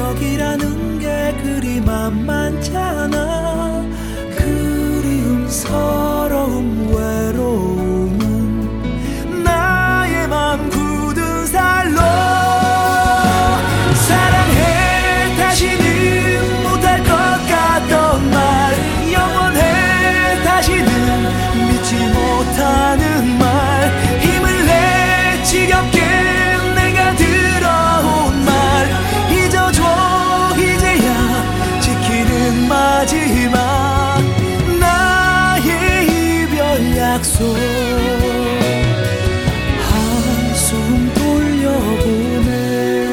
기억이라는 게 그리 만만찮아. 그리움, 서러움, 외로움은 나의 맘 굳은 살로. 사랑해 다시는 못할 것 같던 말, 영원해 다시는 믿지 못하는 말, 힘을 내 지겹게 내가 들어온 말 잊어줘. 이제야 지키는 마지막 나의 이별 약속. 한숨 돌려보내.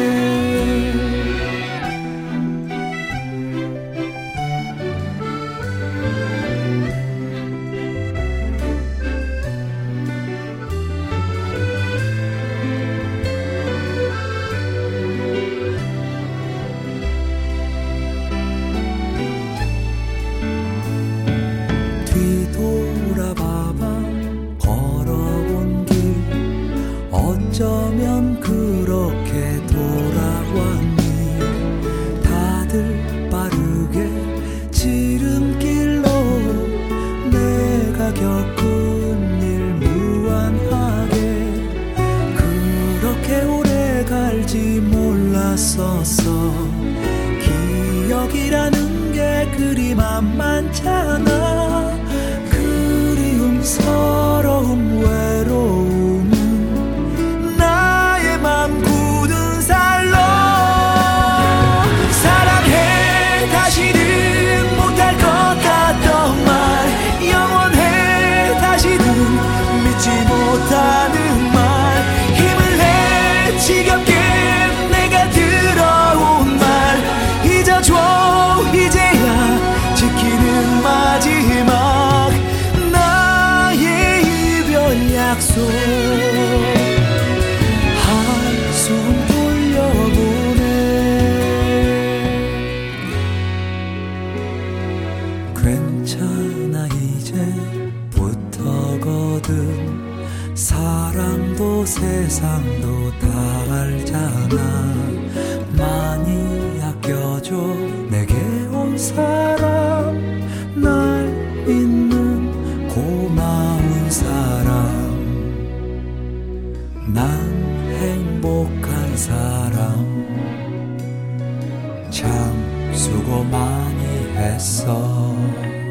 뒤돌아봐봐 걸어온 길, 어쩌면 그렇게 돌아왔니. 다들 빠르게 지름길로 내가 겪은 일 무한하게. 그렇게 오래 갈지 몰랐었어. 기억이라는 게 그리 만만찮아. 그리움, 서러움, 외로움은 나의 맘 굳은 살로. 사랑해 다시는 못할 것 같던 말, 영원해 다시는 믿지 못하는 말, 힘을 내 지겹게 내가 들어온 말 잊어줘. 이제야 지키는 마지막 나의 이별 약속. 한숨 돌려보내. 괜찮아 이제부터거든. 사람도 세상도 다 알잖아. 많이 아껴줘 내게 온 사람, 날 믿는 고마운 사람, 난 행복한 사람. 참 수고 많이 했어.